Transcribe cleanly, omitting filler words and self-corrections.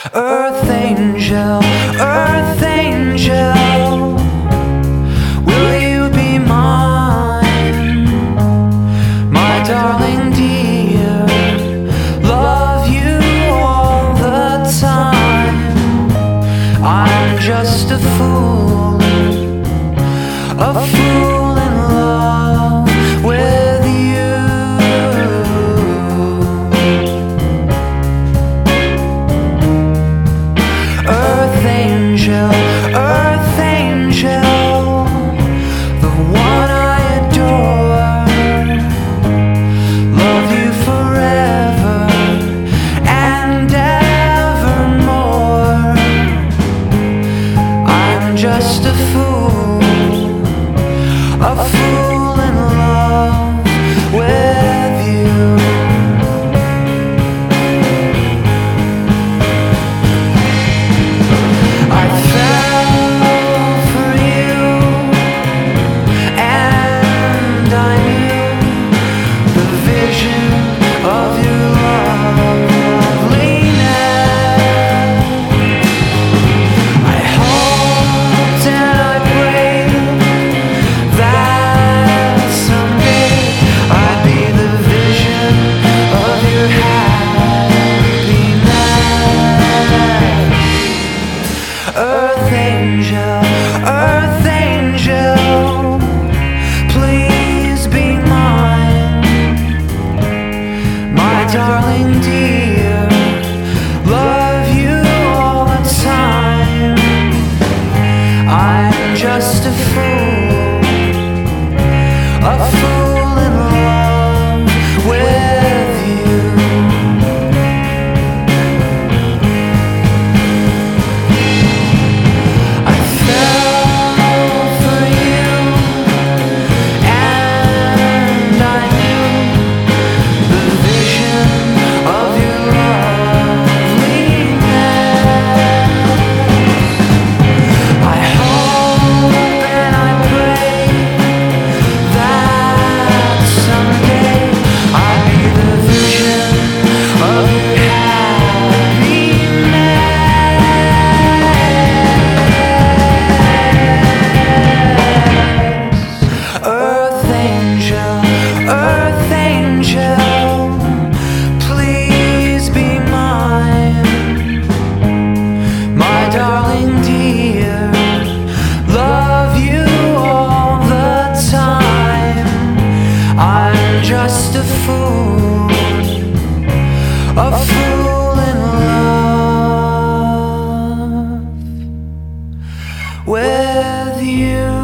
Earth angel, earth angel, will you be mine? My darling dear, love you all the time. I'm just a fool in love with you. Earth angel, earth angel, the one I adore. Love you forever and evermore. I'm just a fool in love with you. I fell for you, and I knew the vision of your loveliness. I hoped and I prayed that someday I'd be the vision of your happiness. Earth angel, please be mine. My darling dear, love you all the time. I'm just a fool in love with you. I fell for you, and I knew the vision of your loveliness. I hope and I pray that someday I'll be the vision of your happiness. Earth angel, please be mine. My darling dear, love you all the time. I'm just a fool in love with you.